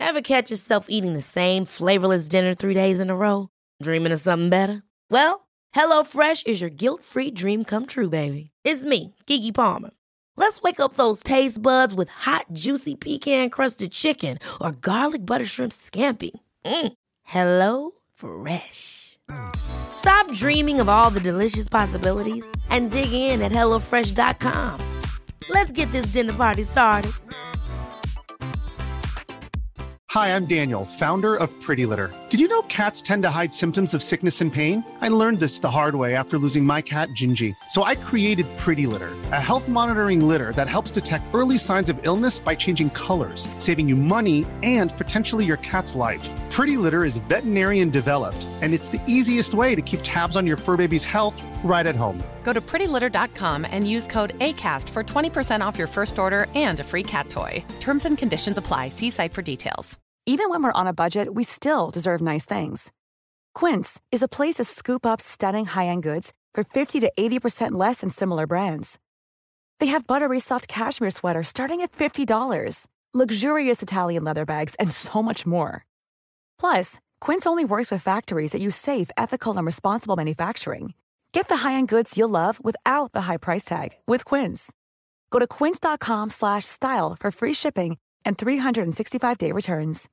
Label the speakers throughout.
Speaker 1: Ever catch yourself eating the same flavorless dinner 3 days in a row? Dreaming of something better? Well, HelloFresh is your guilt-free dream come true, baby. It's me, Keke Palmer. Let's wake up those taste buds with hot, juicy pecan-crusted chicken or garlic butter shrimp scampi. Hello Fresh. Stop dreaming of all the delicious possibilities and dig in at HelloFresh.com. Let's get this dinner party started.
Speaker 2: Hi, I'm Daniel, founder of Pretty Litter. Did you know cats tend to hide symptoms of sickness and pain? I learned this the hard way after losing my cat, Gingy. So I created Pretty Litter, a health monitoring litter that helps detect early signs of illness by changing colors, saving you money and potentially your cat's life. Pretty Litter is veterinarian developed, and it's the easiest way to keep tabs on your fur baby's health right at home.
Speaker 3: Go to prettylitter.com and use code ACAST for 20% off your first order and a free cat toy. Terms and conditions apply. See site for details.
Speaker 4: Even when we're on a budget, we still deserve nice things. Quince is a place to scoop up stunning high-end goods for 50 to 80% less than similar brands. They have buttery soft cashmere sweaters starting at $50, luxurious Italian leather bags, and so much more. Plus, Quince only works with factories that use safe, ethical, and responsible manufacturing. Get the high-end goods you'll love without the high price tag with Quince. Go to quince.com/style for free shipping and 365-day returns.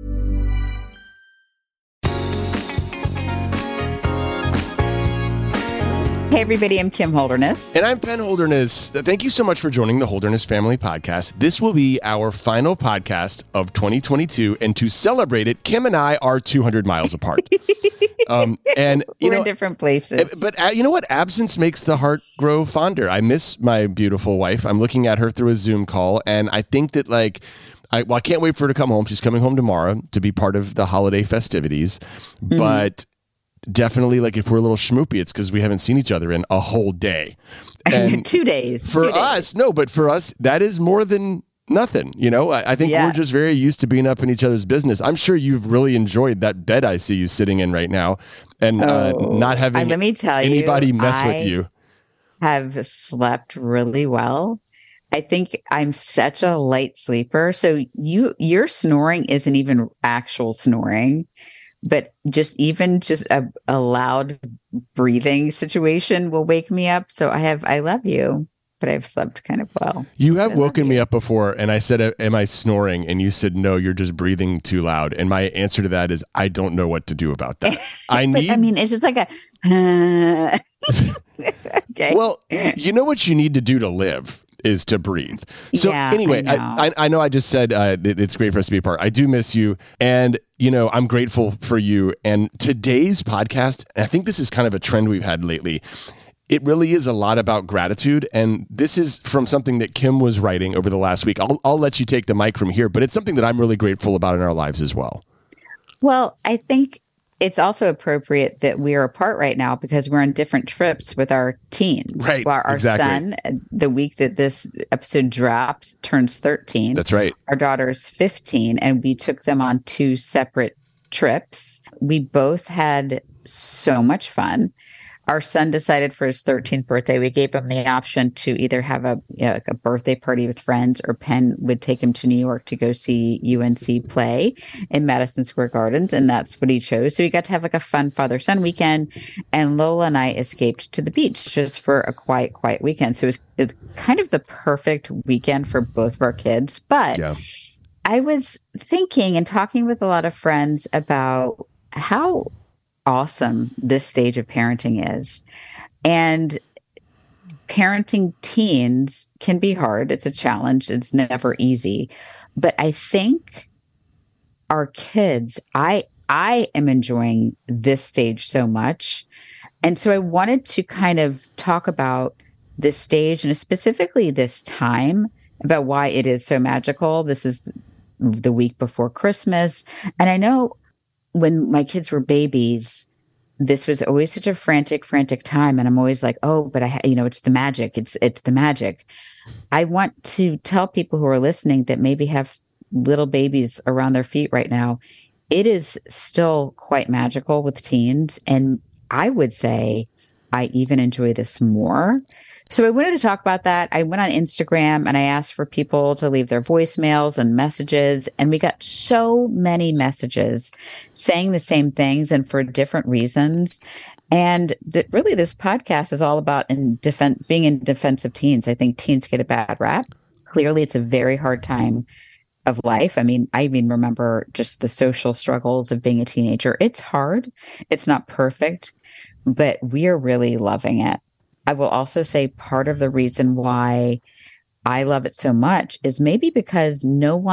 Speaker 5: Hey, everybody, I'm Kim Holderness.
Speaker 6: And I'm Ben Holderness. Thank you so much for joining the Holderness Family Podcast. This will be our final podcast of 2022. And to celebrate it, Kim and I are 200 miles apart. And
Speaker 5: We're in different places.
Speaker 6: But you know what? Absence makes the heart grow fonder. I miss my beautiful wife. I'm looking at her through a Zoom call. And I think that, I can't wait for her to come home. She's coming home tomorrow to be part of the holiday festivities. Mm-hmm. But definitely, if we're a little schmoopy, it's because we haven't seen each other in a whole day. And
Speaker 5: 2 days.
Speaker 6: For us, no, but for us, that is more than nothing. I think we're just very used to being up in each other's business. I'm sure you've really enjoyed that bed I see you sitting in right now and not having
Speaker 5: let me tell
Speaker 6: anybody mess with you.
Speaker 5: Have slept really well. I think I'm such a light sleeper. So your snoring isn't even actual snoring. But just a loud breathing situation will wake me up. So I love you, but I've slept kind of well.
Speaker 6: You have woken me up before, and I said, am I snoring? And you said, no, you're just breathing too loud. And my answer to that is, I don't know what to do about that.
Speaker 5: It's just like a... Okay.
Speaker 6: Well, you know what you need to do to live is to breathe. So anyway, I know I just said it's great for us to be apart. I do miss you. And, I'm grateful for you. And today's podcast, and I think this is kind of a trend we've had lately, it really is a lot about gratitude. And this is from something that Kim was writing over the last week. I'll let you take the mic from here, but it's something that I'm really grateful about in our lives as well.
Speaker 5: Well, I think it's also appropriate that we are apart right now because we're on different trips with our teens.
Speaker 6: Right.
Speaker 5: Well, our son, the week that this episode drops, turns 13.
Speaker 6: That's right.
Speaker 5: Our daughter's 15, and we took them on 2 separate trips. We both had so much fun. Our son decided for his 13th birthday, we gave him the option to either have a birthday party with friends, or Penn would take him to New York to go see UNC play in Madison Square Gardens. And that's what he chose. So he got to have a fun father-son weekend. And Lola and I escaped to the beach just for a quiet weekend. So it was kind of the perfect weekend for both of our kids. But I was thinking and talking with a lot of friends about how awesome this stage of parenting is. And parenting teens can be hard. It's a challenge. It's never easy. But I think our kids, I am enjoying this stage so much. And so I wanted to kind of talk about this stage and specifically this time, about why it is so magical. This is the week before Christmas. And I know when my kids were babies, this was always such a frantic time. And I'm always like, oh, but it's the magic. It's the magic. I want to tell people who are listening that maybe have little babies around their feet right now, it is still quite magical with teens. And I would say I even enjoy this more. So I wanted to talk about that. I went on Instagram and I asked for people to leave their voicemails and messages. And we got so many messages saying the same things and for different reasons. And really, this podcast is all about being in defense of teens. I think teens get a bad rap. Clearly, it's a very hard time of life. I mean, remember just the social struggles of being a teenager. It's hard. It's not perfect, but we are really loving it. I will also say part of the reason why I love it so much is maybe because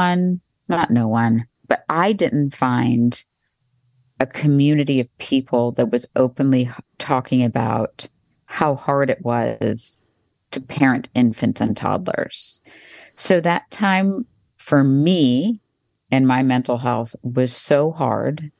Speaker 5: but I didn't find a community of people that was openly talking about how hard it was to parent infants and toddlers. So that time for me and my mental health was so hard.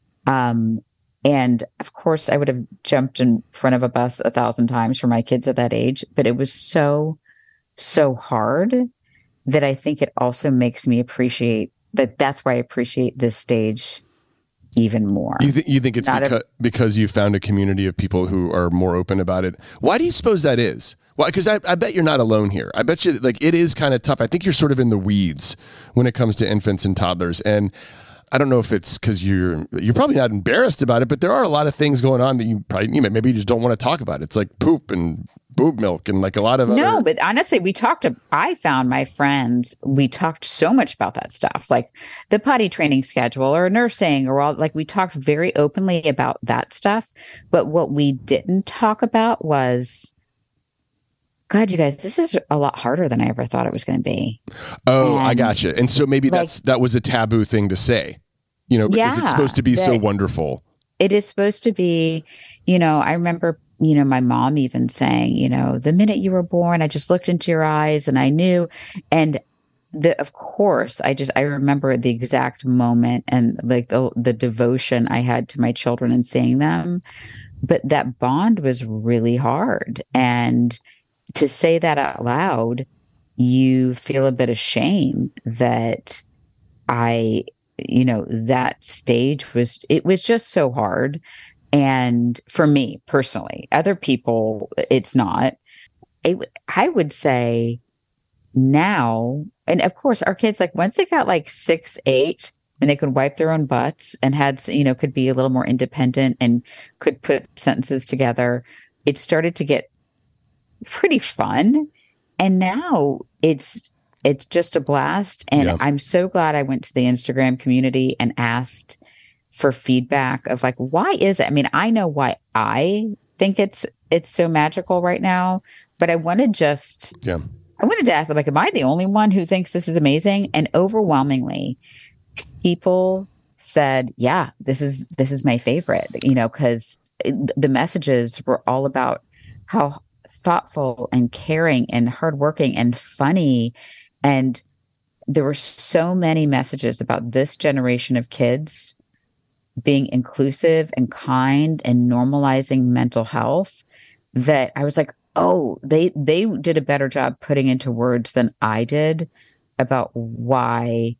Speaker 5: And of course, I would have jumped in front of a bus 1,000 times for my kids at that age, but it was so, so hard that I think it also makes me appreciate that. That's why I appreciate this stage even more.
Speaker 6: You think it's because you found a community of people who are more open about it? Why do you suppose that is? Well, because I bet you're not alone here. I bet you it is kind of tough. I think you're sort of in the weeds when it comes to infants and toddlers. And I don't know if it's because you're probably not embarrassed about it, but there are a lot of things going on that you probably maybe you just don't want to talk about. It's like poop and boob milk and like a lot of
Speaker 5: but honestly, I found my friends, we talked so much about that stuff, like the potty training schedule or nursing or all, like we talked very openly about that stuff. But what we didn't talk about was, God, you guys, this is a lot harder than I ever thought it was going to be.
Speaker 6: Oh, I gotcha. And so maybe that was a taboo thing to say, because it's supposed to be so wonderful.
Speaker 5: It is supposed to be, I remember, my mom even saying, the minute you were born, I just looked into your eyes and I knew. And of course, I remember the exact moment and like the devotion I had to my children and seeing them. But that bond was really hard. And to say that out loud, you feel a bit of shame that that stage was just so hard. And for me personally, other people, it's not. I would say now, and of course, our kids, like once they got like 6, 8, and they could wipe their own butts and had, could be a little more independent and could put sentences together, it started to get pretty fun. And now it's just a blast. And I'm so glad I went to the Instagram community and asked for feedback of like, why is it? I mean, I know why I think it's so magical right now, but I want to ask, like, am I the only one who thinks this is amazing? And overwhelmingly, people said, yeah, this is my favorite, because the messages were all about how thoughtful and caring and hardworking and funny. And there were so many messages about this generation of kids being inclusive and kind and normalizing mental health that I was like, oh, they did a better job putting into words than I did about why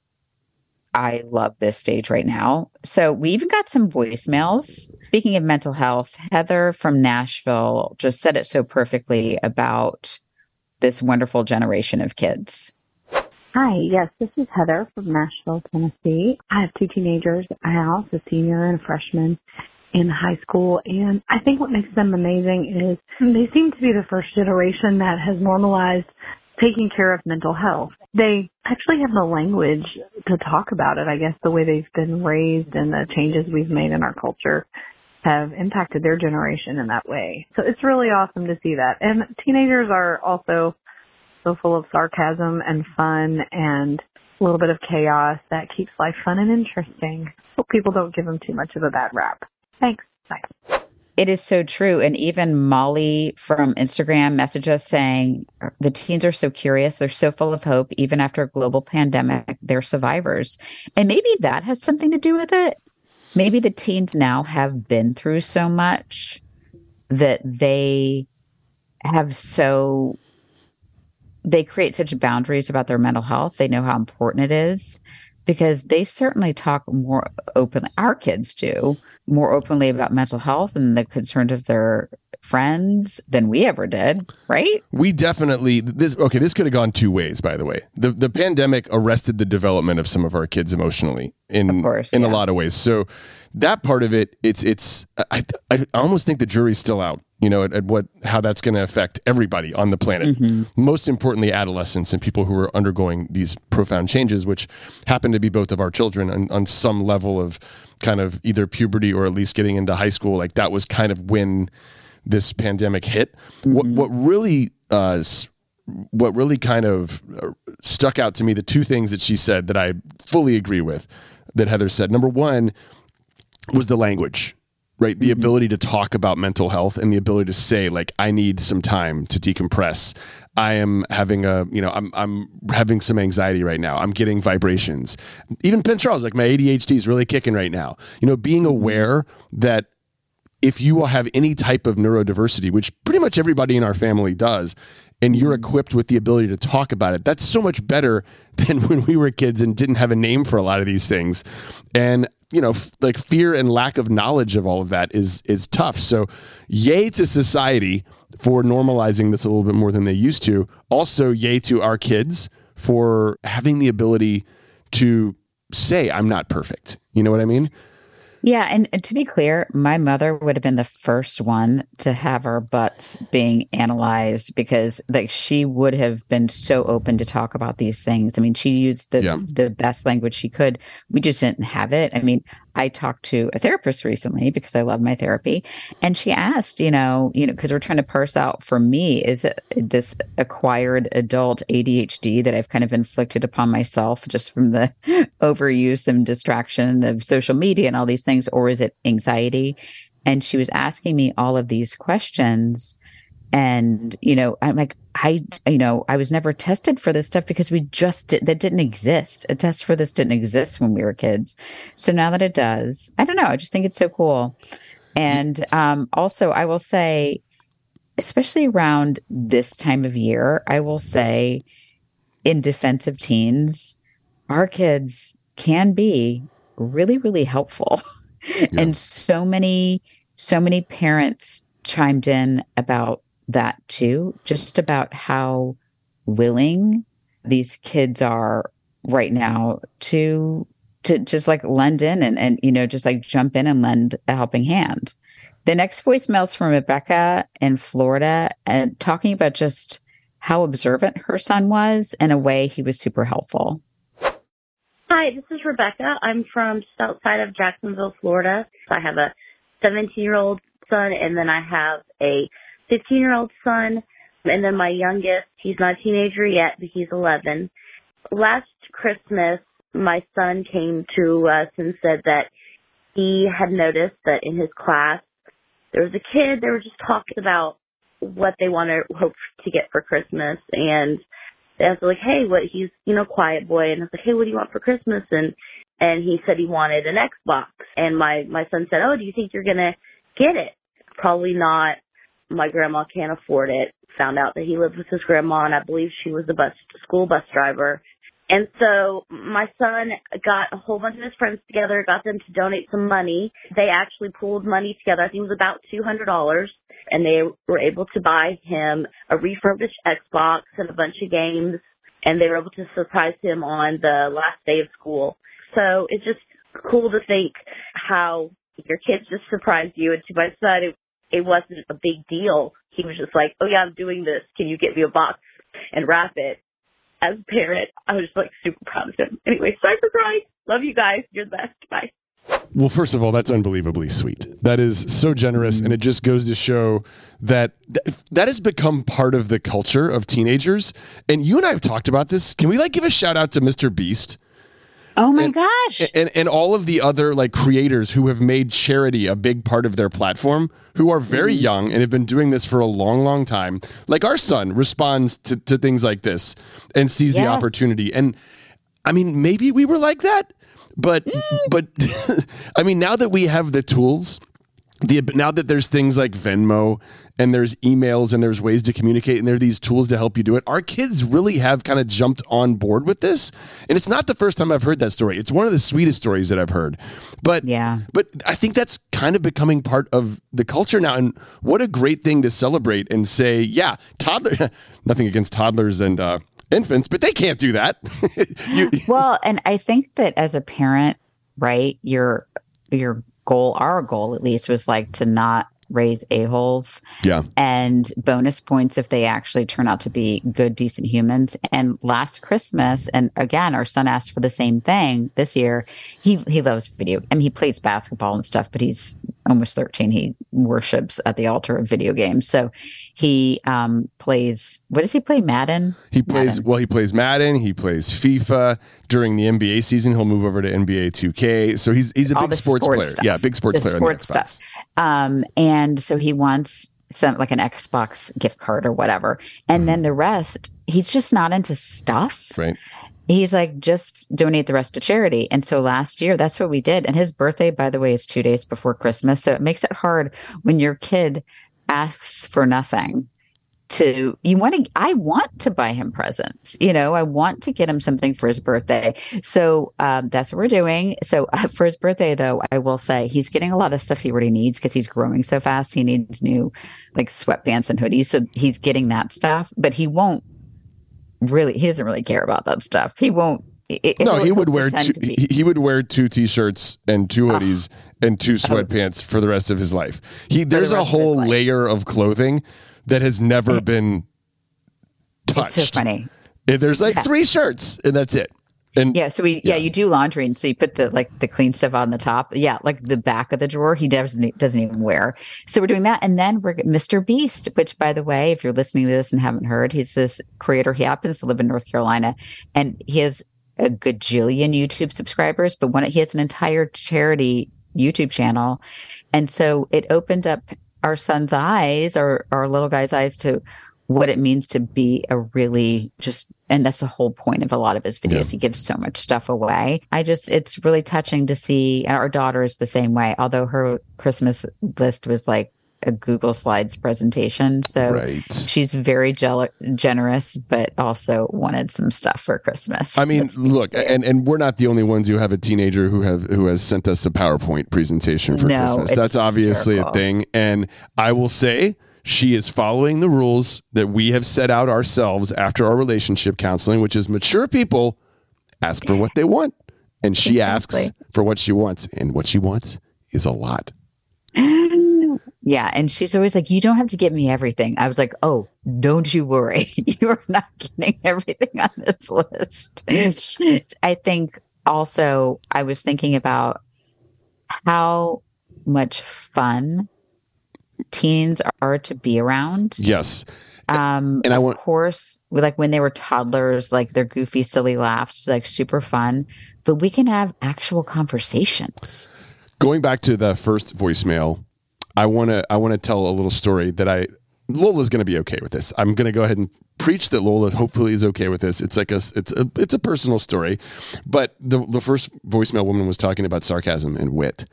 Speaker 5: I love this stage right now. So we even got some voicemails. Speaking of mental health, Heather from Nashville just said it so perfectly about this wonderful generation of kids.
Speaker 7: Hi, yes, this is Heather from Nashville, Tennessee. I have 2 teenagers at my house, a senior and a freshman in high school, and I think what makes them amazing is they seem to be the first generation that has normalized taking care of mental health. They actually have the language to talk about it. I guess the way they've been raised and the changes we've made in our culture have impacted their generation in that way. So it's really awesome to see that. And teenagers are also so full of sarcasm and fun and a little bit of chaos that keeps life fun and interesting. Hope people don't give them too much of a bad rap. Thanks. Bye.
Speaker 5: It is so true. And even Molly from Instagram messaged us saying the teens are so curious. They're so full of hope. Even after a global pandemic, they're survivors. And maybe that has something to do with it. Maybe the teens now have been through so much that they create such boundaries about their mental health. They know how important it is because they certainly talk more openly. Our kids do more openly about mental health and the concerns of their friends than we ever did, right?
Speaker 6: We definitely, this could have gone two ways, by the way. The pandemic arrested the development of some of our kids emotionally in a lot of ways. So that part of it, I almost think the jury's still out, at how that's going to affect everybody on the planet. Most importantly, adolescents and people who are undergoing these profound changes, which happen to be both of our children on some level of kind of either puberty or at least getting into high school. Like that was kind of when this pandemic hit. What really kind of stuck out to me, the two things that she said that I fully agree with, that Heather said. Number one was the language, right? The ability to talk about mental health and the ability to say, like, I need some time to decompress. I am having I'm having some anxiety right now. I'm getting vibrations. Even Penn Charles, like my ADHD is really kicking right now. Being aware that if you have any type of neurodiversity, which pretty much everybody in our family does, and you're equipped with the ability to talk about it, that's so much better than when we were kids and didn't have a name for a lot of these things. And like fear and lack of knowledge of all of that is tough. So yay to society for normalizing this a little bit more than they used to. Also, yay to our kids for having the ability to say, I'm not perfect. You know what I mean?
Speaker 5: Yeah. And to be clear, my mother would have been the first one to have our butts being analyzed because like she would have been so open to talk about these things. I mean, she used the best language she could. We just didn't have it. I mean, I talked to a therapist recently because I love my therapy. And she asked, because we're trying to parse out for me, is it this acquired adult ADHD that I've kind of inflicted upon myself just from the overuse and distraction of social media and all these things, or is it anxiety? And she was asking me all of these questions. And, I'm like, I was never tested for this stuff because that didn't exist. A test for this didn't exist when we were kids. So now that it does, I don't know. I just think it's so cool. And also, I will say, especially around this time of year, I will say in defense of teens, our kids can be really, really helpful. Yeah. And so many parents chimed in about that too, just about how willing these kids are right now to just like lend in and just like jump in and lend a helping hand. The next voicemail is from Rebecca in Florida and talking about just how observant her son was. In a way, he was super helpful.
Speaker 8: Hi, this is Rebecca. I'm from just outside of Jacksonville, Florida. I have a 17-year-old son, and then I have a 15-year-old son, and then my youngest, he's not a teenager yet, but he's 11. Last Christmas, my son came to us and said that he had noticed that in his class, there was a kid, they were just talking about what they want to hope to get for Christmas, and they was like, hey, he's, quiet boy, and I was like, hey, what do you want for Christmas? And he said he wanted an Xbox, and my son said, oh, do you think you're going to get it? Probably not. My grandma can't afford it. Found out that he lived with his grandma, and I believe she was a school bus driver. And so my son got a whole bunch of his friends together, got them to donate some money. They actually pooled money together. I think it was about $200, and they were able to buy him a refurbished Xbox and a bunch of games, and they were able to surprise him on the last day of school. So it's just cool to think how your kids just surprised you. And to my son, it wasn't a big deal. He was just like, oh, yeah, I'm doing this. Can you get me a box and wrap it? As a parent, I was like super proud of him. Anyway, sorry for crying. Love you guys. You're the best. Bye.
Speaker 6: Well, first of all, that's unbelievably sweet. That is so generous. And it just goes to show that has become part of the culture of teenagers. And you and I have talked about this. Can we give a shout out to Mr. Beast?
Speaker 5: Oh my gosh.
Speaker 6: And all of the other creators who have made charity a big part of their platform, who are very young and have been doing this for a long, long time. Like our son responds to things like this and sees the opportunity. And I mean, maybe we were like that, but I mean, now that we have the tools now that there's things like Venmo and there's emails and there's ways to communicate and there are these tools to help you do it, our kids really have kind of jumped on board with this. And it's not the first time I've heard that story. It's one of the sweetest stories that I've heard. But I think that's kind of becoming part of the culture now. And what a great thing to celebrate and say, yeah, toddler, nothing against toddlers and infants, but they can't do that.
Speaker 5: Well, and I think that as a parent, right, your goal, our goal at least, was like to not raise a-holes.
Speaker 6: Yeah.
Speaker 5: And bonus points if they actually turn out to be good, decent humans. And last Christmas, and again, our son asked for the same thing this year. He loves video. I mean, he plays basketball and stuff, but he's almost 13. He worships at the altar of video games. So he plays, what does he play? Madden?
Speaker 6: He plays Madden. He plays FIFA. During the NBA season, he'll move over to NBA 2K. So he's a big sports player.
Speaker 5: Stuff.
Speaker 6: Yeah, big sports player.
Speaker 5: Sports stuff. And so he wants some like an Xbox gift card or whatever. And then the rest, he's just not into stuff.
Speaker 6: Right.
Speaker 5: He's like, just donate the rest to charity. And so last year, that's what we did. And his birthday, by the way, is 2 days before Christmas. So it makes it hard when your kid asks for nothing. I want to buy him presents. I want to get him something for his birthday. So that's what we're doing. So for his birthday, though, I will say he's getting a lot of stuff he already needs because he's growing so fast. He needs new like sweatpants and hoodies. So he's getting that stuff, but he doesn't really care about that stuff. He won't.
Speaker 6: He would wear 2 t-shirts and 2 hoodies and 2 sweatpants for the rest of his life. There's a whole layer of clothing that has never been touched.
Speaker 5: It's so funny.
Speaker 6: There's like 3 shirts and that's it. And
Speaker 5: you do laundry, and so you put the clean stuff on the top. Yeah, like the back of the drawer, he doesn't even wear. So we're doing that, and then we're Mr. Beast, which, by the way, if you're listening to this and haven't heard, he's this creator. He happens to live in North Carolina, and he has a gajillion YouTube subscribers. But he has an entire charity YouTube channel, and so it opened up our son's eyes, our little guy's eyes, to what it means to be a really and that's the whole point of a lot of his videos. Yeah. He gives so much stuff away. It's really touching to see. Our daughter is the same way, although her Christmas list was like a Google Slides presentation. So she's very generous, but also wanted some stuff for Christmas.
Speaker 6: I mean, look, and we're not the only ones who have a teenager who has sent us a PowerPoint presentation for Christmas. That's obviously a thing. And I will say she is following the rules that we have set out ourselves after our relationship counseling, which is mature people ask for what they want. And she asks for what she wants. And what she wants is a lot.
Speaker 5: Yeah. And she's always like, you don't have to get me everything. I was like, oh, don't you worry. You're not getting everything on this list. I think also I was thinking about how much fun teens are to be around.
Speaker 6: Yes.
Speaker 5: And of course, like when they were toddlers, like their goofy, silly laughs, like super fun, but we can have actual conversations.
Speaker 6: Going back to the first voicemail, I want to tell a little story that Lola's going to be okay with this. I'm going to go ahead and preach that Lola hopefully is okay with this. It's like it's a personal story, but the first voicemail woman was talking about sarcasm and wit,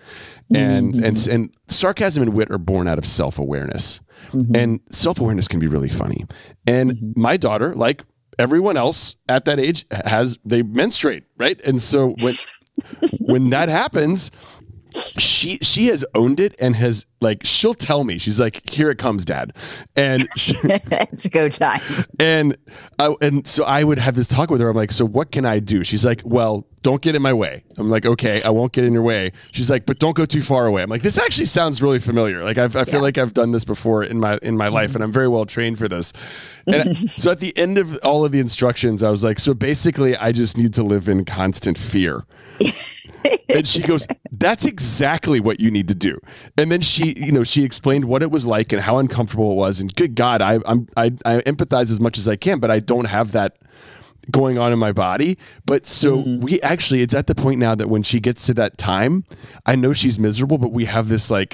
Speaker 6: and sarcasm and wit are born out of self-awareness, and self-awareness can be really funny. And my daughter, like everyone else at that age, they menstruate, right? And so when that happens, she has owned it and has she'll tell me, she's like, here it comes, Dad. And
Speaker 5: it's go time.
Speaker 6: And so I would have this talk with her. I'm like, so what can I do? She's like, well, don't get in my way. I'm like, okay, I won't get in your way. She's like, but don't go too far away. I'm like, this actually sounds really familiar. Like I feel like I've done this before in my life, and I'm very well trained for this. And so at the end of all of the instructions, I was like, so basically I just need to live in constant fear. And she goes, that's exactly what you need to do. And then she explained what it was like and how uncomfortable it was. And good God, I empathize as much as I can, but I don't have that going on in my body. But so it's at the point now that when she gets to that time, I know she's miserable, but we have this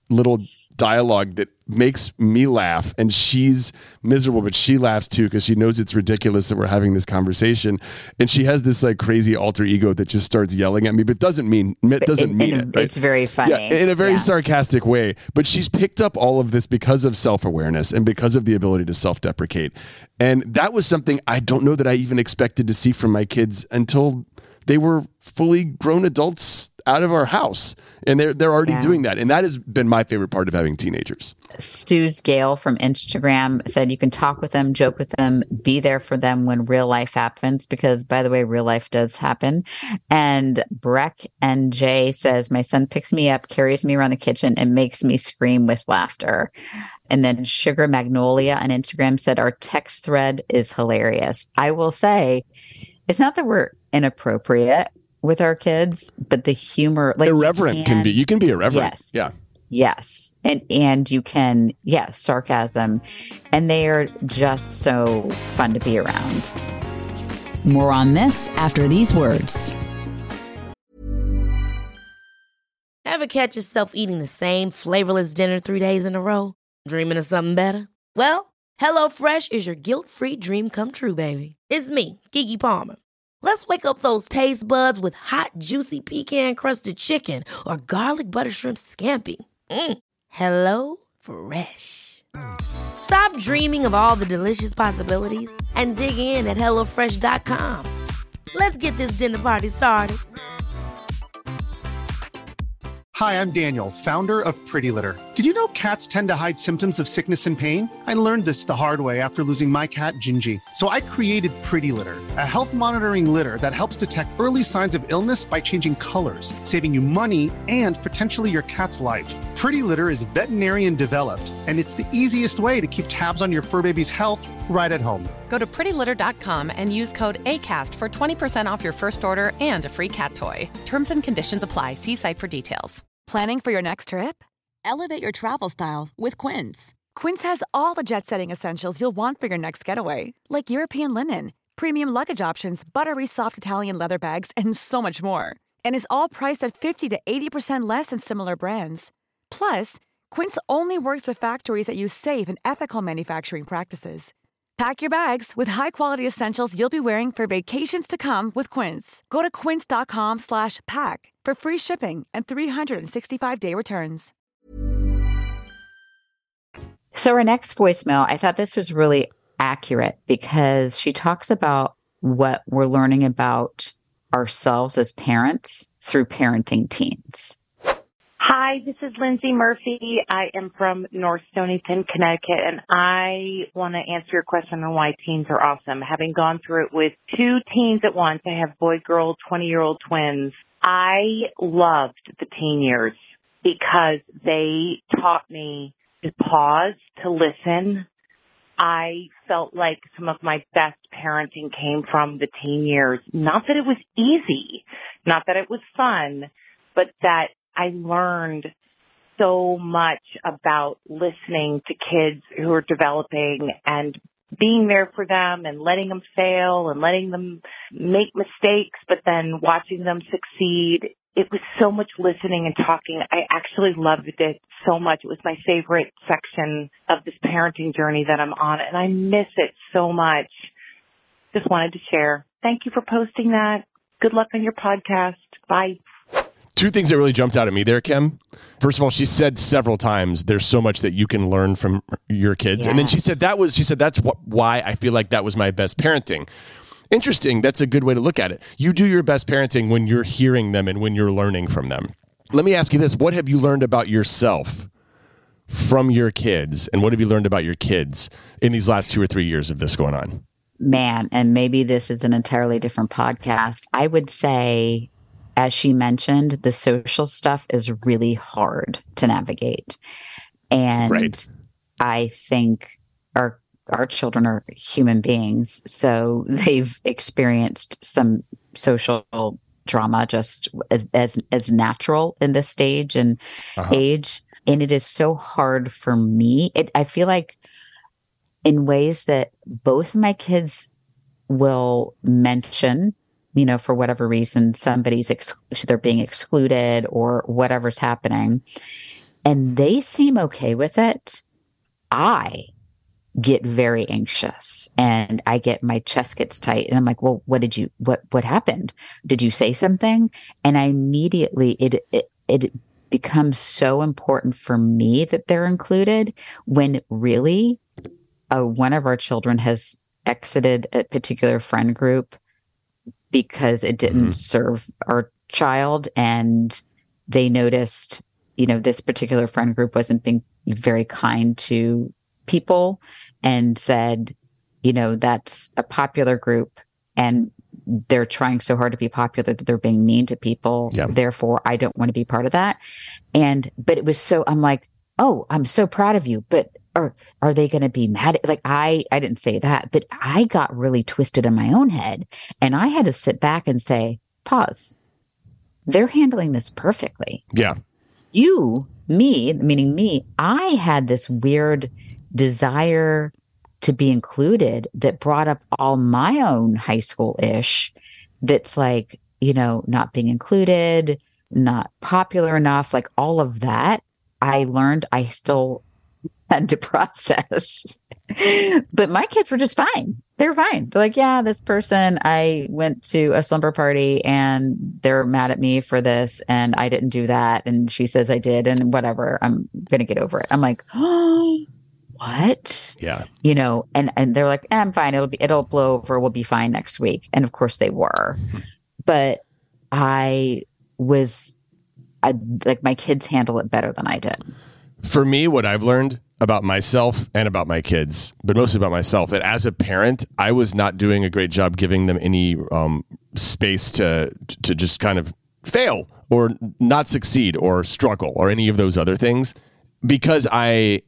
Speaker 6: little dialogue that makes me laugh, and she's miserable, but she laughs too because she knows it's ridiculous that we're having this conversation. And she has this like crazy alter ego that just starts yelling at me, but doesn't mean it. Right?
Speaker 5: It's very funny.
Speaker 6: Yeah, in a very sarcastic way. But she's picked up all of this because of self-awareness and because of the ability to self-deprecate. And that was something I don't know that I even expected to see from my kids until they were fully grown adults out of our house, and they're already doing that. And that has been my favorite part of having teenagers.
Speaker 5: Suze Gale from Instagram said you can talk with them, joke with them, be there for them when real life happens, because by the way, real life does happen. And Breck NJ says, my son picks me up, carries me around the kitchen, and makes me scream with laughter. And then Sugar Magnolia on Instagram said, our text thread is hilarious. I will say, it's not that we're inappropriate with our kids, but the humor, like
Speaker 6: irreverent you can be irreverent.
Speaker 5: Yes.
Speaker 6: Yeah.
Speaker 5: Yes. And you can, sarcasm. And they are just so fun to be around.
Speaker 1: More on this after these words. Ever catch yourself eating the same flavorless dinner 3 days in a row? Dreaming of something better? Well, HelloFresh is your guilt-free dream come true, baby. It's me, Keke Palmer. Let's wake up those taste buds with hot, juicy pecan-crusted chicken or garlic butter shrimp scampi. Hello Fresh. Stop dreaming of all the delicious possibilities and dig in at HelloFresh.com. Let's get this dinner party started.
Speaker 2: Hi, I'm Daniel, founder of Pretty Litter. Did you know cats tend to hide symptoms of sickness and pain? I learned this the hard way after losing my cat, Gingy. So I created Pretty Litter, a health monitoring litter that helps detect early signs of illness by changing colors, saving you money and potentially your cat's life. Pretty Litter is veterinarian developed, and it's the easiest way to keep tabs on your fur baby's health right at home.
Speaker 3: Go to prettylitter.com and use code ACAST for 20% off your first order and a free cat toy. Terms and conditions apply. See site for details.
Speaker 4: Planning for your next trip? Elevate your travel style with Quince. Quince has all the jet-setting essentials you'll want for your next getaway, like European linen, premium luggage options, buttery soft Italian leather bags, and so much more. And is all priced at 50 to 80% less than similar brands. Plus, Quince only works with factories that use safe and ethical manufacturing practices. Pack your bags with high-quality essentials you'll be wearing for vacations to come with Quince. Go to quince.com/pack for free shipping and 365-day returns.
Speaker 5: So our next voicemail, I thought this was really accurate because she talks about what we're learning about ourselves as parents through parenting teens.
Speaker 9: Hi, this is Lindsay Murphy. I am from North Stonington, Connecticut, and I want to answer your question on why teens are awesome. Having gone through it with two teens at once, I have boy-girl 20-year-old twins. I loved the teen years because they taught me to pause, to listen. I felt like some of my best parenting came from the teen years. Not that it was easy, not that it was fun, but that I learned so much about listening to kids who are developing and being there for them and letting them fail and letting them make mistakes, but then watching them succeed. It was so much listening and talking. I actually loved it so much. It was my favorite section of this parenting journey that I'm on, and I miss it so much. Just wanted to share. Thank you for posting that. Good luck on your podcast. Bye.
Speaker 6: Two things that really jumped out at me there, Kim. First of all, she said several times, there's so much that you can learn from your kids. Yes. And then she said, that's why I feel like that was my best parenting. Interesting. That's a good way to look at it. You do your best parenting when you're hearing them and when you're learning from them. Let me ask you this. What have you learned about yourself from your kids? And what have you learned about your kids in these last 2 or 3 years of this going on?
Speaker 5: Man, and maybe this is an entirely different podcast. I would say, as she mentioned, the social stuff is really hard to navigate. And right. I think our children are human beings, so they've experienced some social drama just as natural in this stage and age. And it is so hard for me. I feel like in ways that both of my kids will mention, for whatever reason, somebody's they're being excluded or whatever's happening. and they seem okay with it, I get very anxious and my chest gets tight and I'm like, well, what happened? Did you say something? And I immediately, it becomes so important for me that they're included when really one of our children has exited a particular friend group because it didn't serve our child. And they noticed, this particular friend group wasn't being very kind to people and said, that's a popular group and they're trying so hard to be popular that they're being mean to people. Yeah. Therefore, I don't want to be part of that. But it was so, I'm like, oh, I'm so proud of you. But are they going to be mad? Like I didn't say that, but I got really twisted in my own head and I had to sit back and say, pause. They're handling this perfectly.
Speaker 6: Yeah.
Speaker 5: Meaning me, I had this weird desire to be included that brought up all my own high school-ish that's like, not being included, not popular enough, like all of that. I learned I still had to process. But my kids were just fine. They're fine. They're like, yeah, this person, I went to a slumber party and they're mad at me for this and I didn't do that. And she says I did and whatever, I'm going to get over it. I'm like, oh, what?
Speaker 6: Yeah.
Speaker 5: And they're like, I'm fine. It'll blow over. We'll be fine next week. And of course they were. But my kids handle it better than I did.
Speaker 6: For me, what I've learned about myself and about my kids, but mostly about myself, that as a parent, I was not doing a great job giving them any space to just kind of fail or not succeed or struggle or any of those other things, because I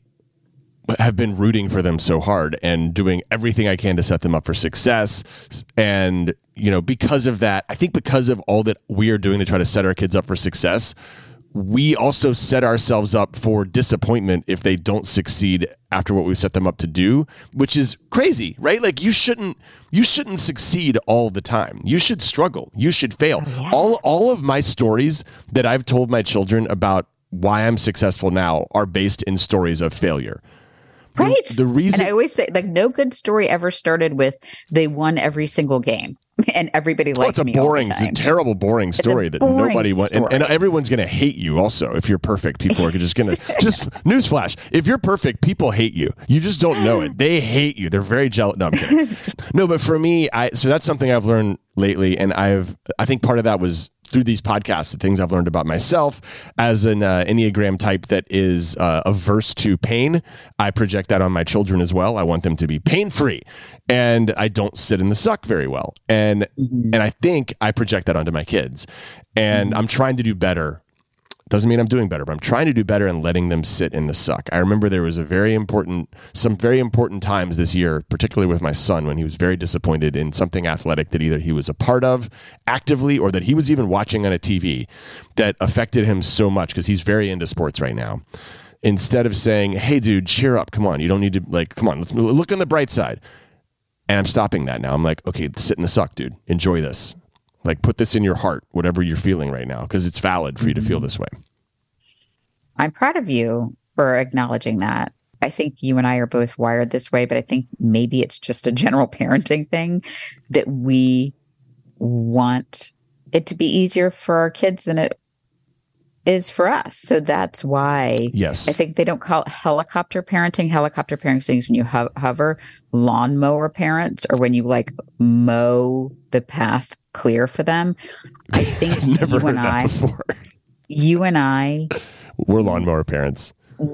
Speaker 6: have been rooting for them so hard and doing everything I can to set them up for success. And, because of that, I think because of all that we are doing to try to set our kids up for success, we also set ourselves up for disappointment if they don't succeed after what we set them up to do, which is crazy, right? Like you shouldn't succeed all the time. You should struggle. You should fail. Oh, yeah. All of my stories that I've told my children about why I'm successful now are based in stories of failure.
Speaker 5: Right.
Speaker 6: The reason,
Speaker 5: and I always say, like, no good story ever started with they won every single game and everybody liked me all the time.
Speaker 6: It's a terrible, boring story that nobody wants. And everyone's going to hate you also. If you're perfect, people are just going to, just newsflash. If you're perfect, people hate you. You just don't know it. They hate you. They're very jealous. No, I'm kidding. No, but for me, so that's something I've learned lately. And I think part of that was through these podcasts, the things I've learned about myself as an Enneagram type that is averse to pain. I project that on my children as well. I want them to be pain-free, and I don't sit in the suck very well. And I think I project that onto my kids, and I'm trying to do better. Doesn't mean I'm doing better, but I'm trying to do better and letting them sit in the suck. I remember there was some very important times this year, particularly with my son, when he was very disappointed in something athletic that either he was a part of actively or that he was even watching on a TV that affected him so much because he's very into sports right now. Instead of saying, hey, dude, cheer up. Come on. You don't need to, come on, let's look on the bright side. And I'm stopping that now. I'm like, okay, sit in the suck, dude. Enjoy this. Put this in your heart, whatever you're feeling right now, because it's valid for you to feel this way.
Speaker 5: I'm proud of you for acknowledging that. I think you and I are both wired this way, but I think maybe it's just a general parenting thing that we want it to be easier for our kids than it is for us. So that's why I think they don't call it helicopter parenting. Helicopter parenting is when you hover. Lawnmower parents, or when you mow the path clear for them. I think
Speaker 6: I've never heard that before.
Speaker 5: You and I,
Speaker 6: we're lawnmower parents.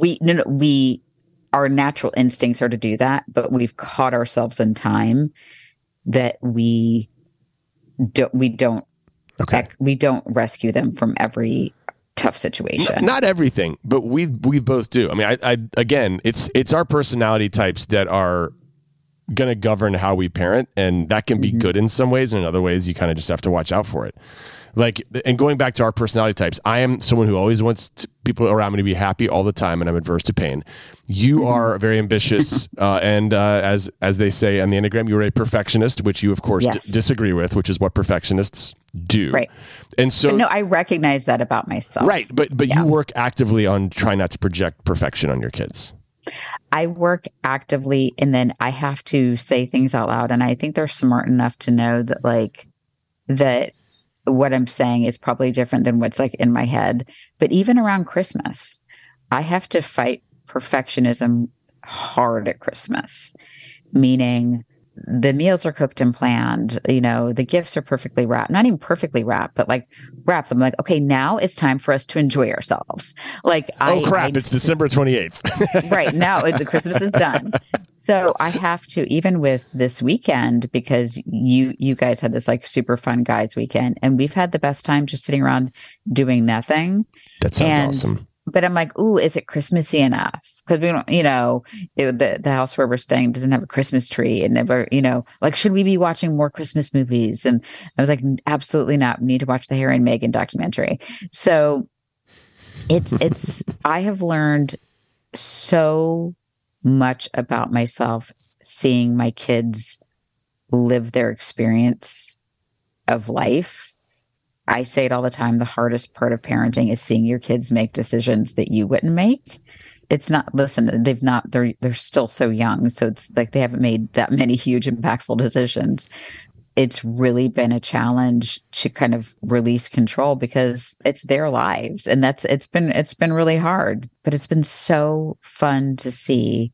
Speaker 5: Our natural instincts are to do that, but we've caught ourselves in time that we don't rescue them from every tough situation.
Speaker 6: Not everything, but we both do. I mean, I again, it's our personality types that are going to govern how we parent, and that can be good in some ways, and in other ways you kind of just have to watch out for it. Like, and going back to our personality types, I am someone who always wants people around me to be happy all the time, and I'm adverse to pain. You are very ambitious, and as they say on the Enneagram, you're a perfectionist, which you, of course, disagree with, which is what perfectionists do.
Speaker 5: Right.
Speaker 6: And so,
Speaker 5: but no, I recognize that about myself.
Speaker 6: Right. But you work actively on trying not to project perfection on your kids.
Speaker 5: I work actively, and then I have to say things out loud. And I think they're smart enough to know that, like, that what I'm saying is probably different than what's like in my head. But even around Christmas, I have to fight perfectionism hard at Christmas, meaning the meals are cooked and planned, the gifts are perfectly wrapped, not even perfectly wrapped, but like wrapped them. Like, okay, now it's time for us to enjoy ourselves. Like,
Speaker 6: it's December 28th.
Speaker 5: Right. Now the Christmas is done. So I have to, even with this weekend, because you guys had this like super fun guys weekend, and we've had the best time just sitting around doing nothing.
Speaker 6: That sounds awesome.
Speaker 5: But I'm like, ooh, is it Christmassy enough? Because we don't, the house where we're staying doesn't have a Christmas tree, and never, like, should we be watching more Christmas movies? And I was like, absolutely not. We need to watch the Harry and Meghan documentary. So it's I have learned so much about myself seeing my kids live their experience of life. I say it all the time. The hardest part of parenting is seeing your kids make decisions that you wouldn't make. It's not, listen, they're still so young. So it's like they haven't made that many huge impactful decisions. It's really been a challenge to kind of release control because it's their lives. And it's been really hard, but it's been so fun to see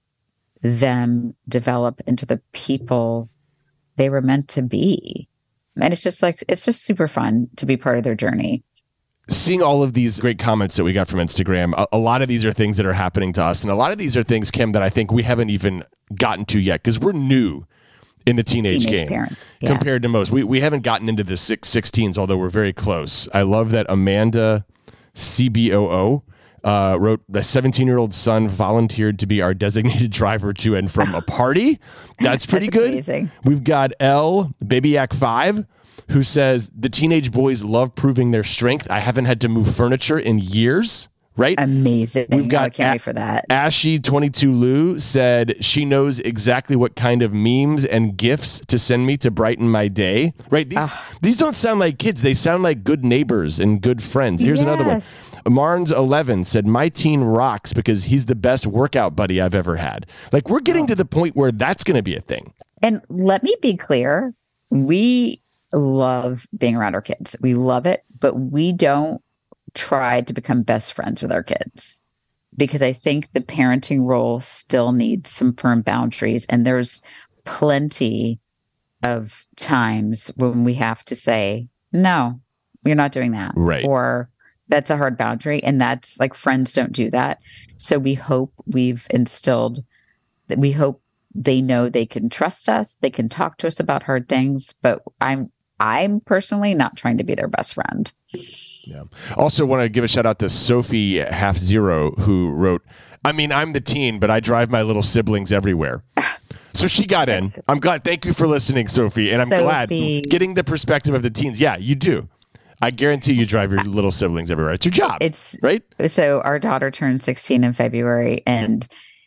Speaker 5: them develop into the people they were meant to be. And it's just super fun to be part of their journey.
Speaker 6: Seeing all of these great comments that we got from Instagram, a lot of these are things that are happening to us. And a lot of these are things, Kim, that I think we haven't even gotten to yet because we're new in the teenage game
Speaker 5: parents,
Speaker 6: compared to most. We haven't gotten into the 16s, although we're very close. I love that Amanda CBOO wrote, the 17-year-old son volunteered to be our designated driver to and from a party. That's pretty good.
Speaker 5: Amazing.
Speaker 6: We've got L, Babyak 5, who says, the teenage boys love proving their strength. I haven't had to move furniture in years. Right?
Speaker 5: Amazing.
Speaker 6: We've got
Speaker 5: I can't wait for that.
Speaker 6: Ashy22 Lou said she knows exactly what kind of memes and GIFs to send me to brighten my day. Right? These don't sound like kids. They sound like good neighbors and good friends. Here's another one. Marnes11 said, my teen rocks because he's the best workout buddy I've ever had. Like, we're getting to the point where that's going to be a thing.
Speaker 5: And let me be clear. We love being around our kids. We love it, but we don't try to become best friends with our kids because I think the parenting role still needs some firm boundaries. And there's plenty of times when we have to say, no, you're not doing that.
Speaker 6: Right.
Speaker 5: Or that's a hard boundary. And that's like, friends don't do that. So we hope we've instilled that we hope they know they can trust us. They can talk to us about hard things, but I'm personally not trying to be their best friend.
Speaker 6: Yeah. Also want to give a shout out to Sophie Half Zero, who wrote, I mean, I'm the teen, but I drive my little siblings everywhere. So she got in. I'm glad. Thank you for listening, Sophie. And I'm glad getting the perspective of the teens. Yeah, you do. I guarantee you drive your little siblings everywhere. It's your job. Right.
Speaker 5: So our daughter turned 16 in February, and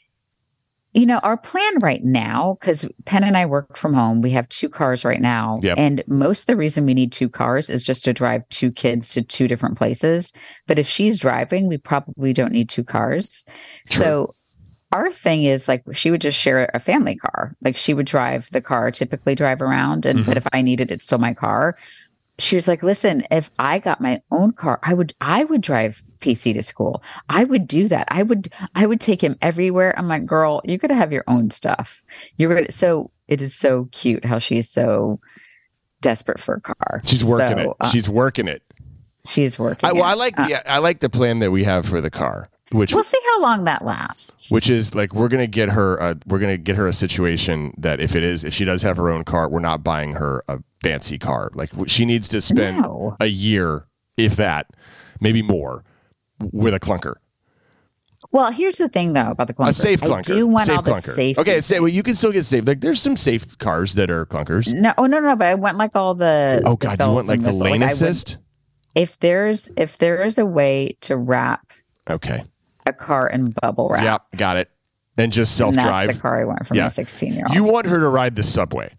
Speaker 5: our plan right now, because Penn and I work from home, we have 2 cars right now.
Speaker 6: Yep.
Speaker 5: And most of the reason we need 2 cars is just to drive 2 kids to 2 different places. But if she's driving, we probably don't need 2 cars. True. So our thing is like, she would just share a family car. Like, she would drive the car, typically drive around. But if I needed it, it's still my car. She was like, listen, if I got my own car, I would drive PC to school. I would do that. I would take him everywhere. I'm like, girl, you're going to have your own stuff. So it is so cute how she's so desperate for a car.
Speaker 6: She's working it. She's working it.
Speaker 5: She's working it.
Speaker 6: I like the plan that we have for the car. Which
Speaker 5: we'll see how long that lasts.
Speaker 6: Which is like, we're gonna get her a situation that if she does have her own car, we're not buying her a fancy car. Like, she needs to spend a year, if that, maybe more, with a clunker.
Speaker 5: Well, here's the thing, though, about the clunker.
Speaker 6: A safe clunker.
Speaker 5: I do want
Speaker 6: safe
Speaker 5: all the
Speaker 6: clunker.
Speaker 5: safety.
Speaker 6: Okay, well, you can still get safe. Like, there's some safe cars that are clunkers.
Speaker 5: No, but I want like all the.
Speaker 6: Oh God, you want like the lane assist?
Speaker 5: If there is a way to wrap a car in bubble wrap.
Speaker 6: Yep, got it. And just self-drive.
Speaker 5: That's the car I want from a 16-year-old.
Speaker 6: You want her to ride the subway.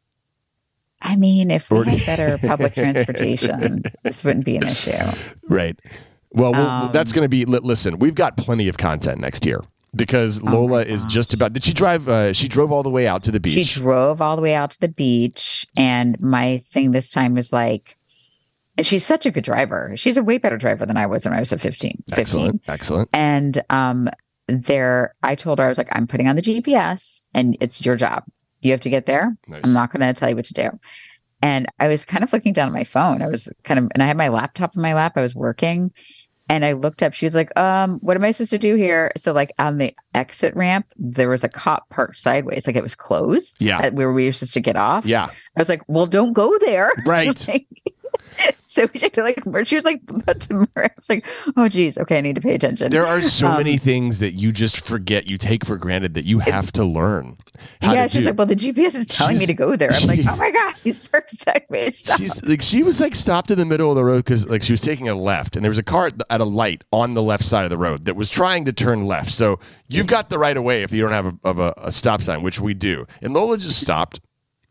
Speaker 5: I mean, if we had better public transportation, this wouldn't be an issue.
Speaker 6: Right. Well, that's going to be, listen, we've got plenty of content next year because Lola is just about, did she drive, she drove all the way out to the beach.
Speaker 5: She drove all the way out to the beach. And my thing this time was like, and she's such a good driver. She's a way better driver than I was when I was 15.
Speaker 6: Excellent.
Speaker 5: And I told her, I was like, I'm putting on the GPS and it's your job. You have to get there. Nice. I'm not going to tell you what to do. And I was kind of looking down at my phone. And I had my laptop in my lap. I was working and I looked up. She was like, what am I supposed to do here? So like on the exit ramp, there was a cop parked sideways. Like it was closed.
Speaker 6: Yeah.
Speaker 5: Where we were supposed to get off.
Speaker 6: Yeah.
Speaker 5: I was like, well, don't go there.
Speaker 6: Right.
Speaker 5: So she had to she was like about to murder. I was like, oh geez, okay, I need to pay attention.
Speaker 6: There are so many things that you just forget, you take for granted that you have to learn.
Speaker 5: She's like, well, the GPS is telling me to go there. I'm like, oh my God, he's parked sideways. Stop.
Speaker 6: She was like stopped in the middle of the road because like she was taking a left and there was a car at a light on the left side of the road that was trying to turn left. So you've got the right of way if you don't have a stop sign, which we do. And Lola just stopped.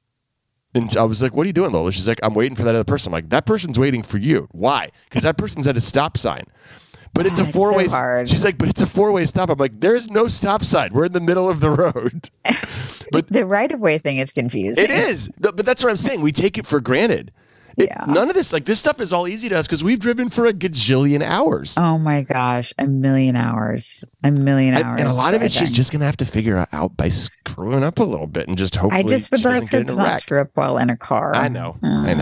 Speaker 6: And I was like, what are you doing, Lola? She's like, I'm waiting for that other person. I'm like, that person's waiting for you. Why? Because that person's at a stop sign. But it's a four-way.
Speaker 5: So
Speaker 6: she's like, but it's a four-way stop. I'm like, there's no stop sign. We're in the middle of the road. But
Speaker 5: the right-of-way thing is confusing.
Speaker 6: It is. But that's what I'm saying. We take it for granted. None of this, like this stuff is all easy to us because we've driven for a gajillion hours.
Speaker 5: Oh my gosh, a million hours. And
Speaker 6: a lot of it she's just going to have to figure out by screwing up a little bit and just hopefully
Speaker 5: I just would like her to not screw up while in a car.
Speaker 6: I know.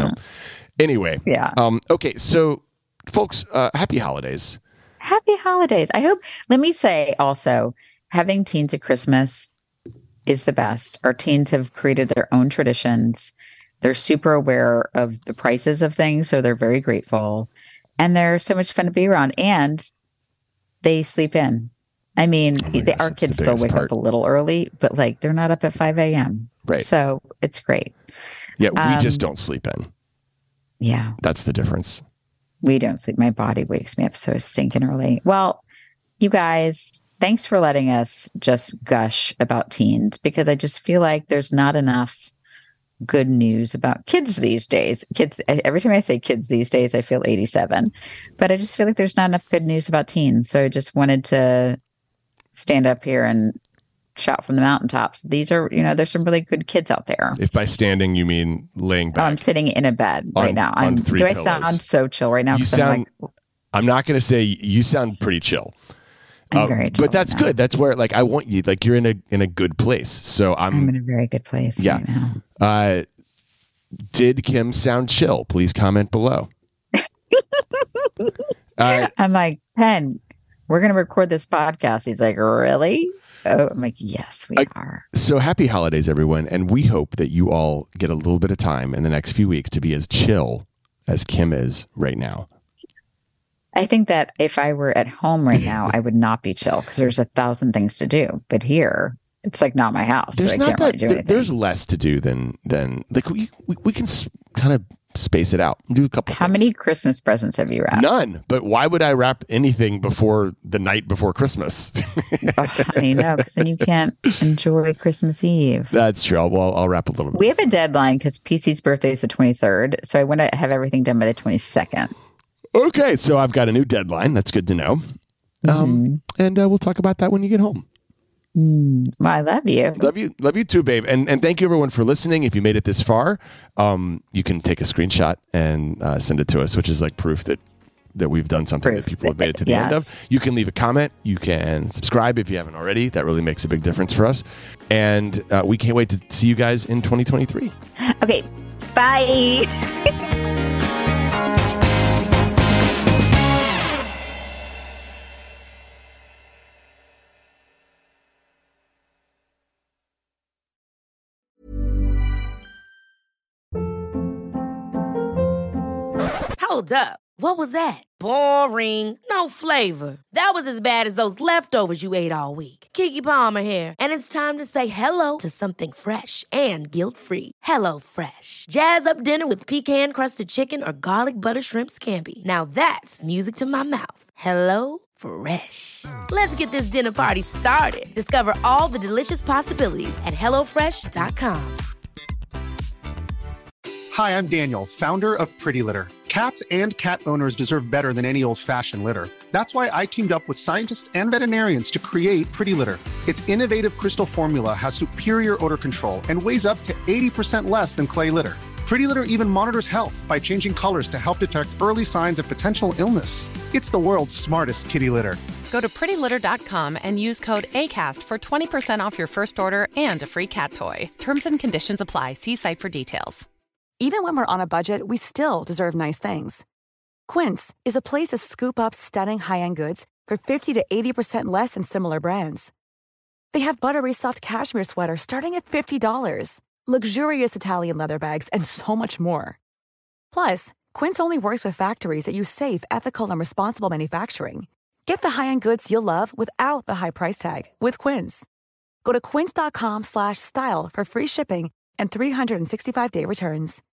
Speaker 6: Anyway.
Speaker 5: Yeah.
Speaker 6: Okay, so folks, happy holidays.
Speaker 5: Happy holidays. I hope, let me say also, having teens at Christmas is the best. Our teens have created their own traditions. They're super aware of the prices of things, so they're very grateful. And they're so much fun to be around. And they sleep in. I mean, our kids still wake up a little early, but like they're not up at 5 a.m.
Speaker 6: Right.
Speaker 5: So it's great.
Speaker 6: Yeah, we just don't sleep in.
Speaker 5: Yeah.
Speaker 6: That's the difference.
Speaker 5: We don't sleep. My body wakes me up so stinking early. Well, you guys, thanks for letting us just gush about teens because I just feel like there's not enough good news about kids these days. Kids, every time I say kids these days, I feel 87. But I just feel like there's not enough good news about teens. So I just wanted to stand up here and shout from the mountaintops. These are, there's some really good kids out there.
Speaker 6: If by standing you mean laying back.
Speaker 5: I'm sitting in a bed right now.
Speaker 6: Do
Speaker 5: I sound so chill right now?
Speaker 6: You sound, I'm not going to say you sound pretty chill.
Speaker 5: I'm very chill
Speaker 6: but that's
Speaker 5: right now.
Speaker 6: good. That's where like I want you, like you're in a good place. So I'm
Speaker 5: in a very good place right
Speaker 6: now. Did Kim sound chill? Please comment below.
Speaker 5: I'm like, Pen, we're going to record this podcast. He's like, really? Oh, I'm like, yes, we are.
Speaker 6: So happy holidays, everyone. And we hope that you all get a little bit of time in the next few weeks to be as chill as Kim is right now.
Speaker 5: I think that if I were at home right now, I would not be chill because there's 1,000 things to do. But here, it's like not my house.
Speaker 6: There's
Speaker 5: so I can't really do anything.
Speaker 6: There's less to do than like we can kind of space it out and do a couple.
Speaker 5: How many Christmas presents have you wrapped?
Speaker 6: None. But why would I wrap anything before the night before Christmas?
Speaker 5: I know, because then you can't enjoy Christmas Eve.
Speaker 6: That's true. I'll wrap a little bit.
Speaker 5: We have a deadline because PC's birthday is the 23rd, so I want to have everything done by the 22nd.
Speaker 6: Okay, so I've got a new deadline. That's good to know. And we'll talk about that when you get home.
Speaker 5: Well, I love you.
Speaker 6: Love you too, babe. And thank you everyone for listening. If you made it this far, you can take a screenshot and send it to us, which is like proof that we've done something that people have made it to the end of. You can leave a comment. You can subscribe if you haven't already. That really makes a big difference for us. And we can't wait to see you guys in 2023.
Speaker 5: Okay, bye.
Speaker 1: Hold up. What was that? Boring. No flavor. That was as bad as those leftovers you ate all week. Keke Palmer here, and it's time to say hello to something fresh and guilt-free. Hello Fresh. Jazz up dinner with pecan-crusted chicken or garlic butter shrimp scampi. Now that's music to my mouth. Hello Fresh. Let's get this dinner party started. Discover all the delicious possibilities at hellofresh.com.
Speaker 2: Hi, I'm Daniel, founder of Pretty Litter. Cats and cat owners deserve better than any old-fashioned litter. That's why I teamed up with scientists and veterinarians to create Pretty Litter. Its innovative crystal formula has superior odor control and weighs up to 80% less than clay litter. Pretty Litter even monitors health by changing colors to help detect early signs of potential illness. It's the world's smartest kitty litter.
Speaker 3: Go to prettylitter.com and use code ACAST for 20% off your first order and a free cat toy. Terms and conditions apply. See site for details.
Speaker 4: Even when we're on a budget, we still deserve nice things. Quince is a place to scoop up stunning high-end goods for 50 to 80% less than similar brands. They have buttery soft cashmere sweaters starting at $50, luxurious Italian leather bags, and so much more. Plus, Quince only works with factories that use safe, ethical, and responsible manufacturing. Get the high-end goods you'll love without the high price tag with Quince. Go to quince.com/style for free shipping and 365-day returns.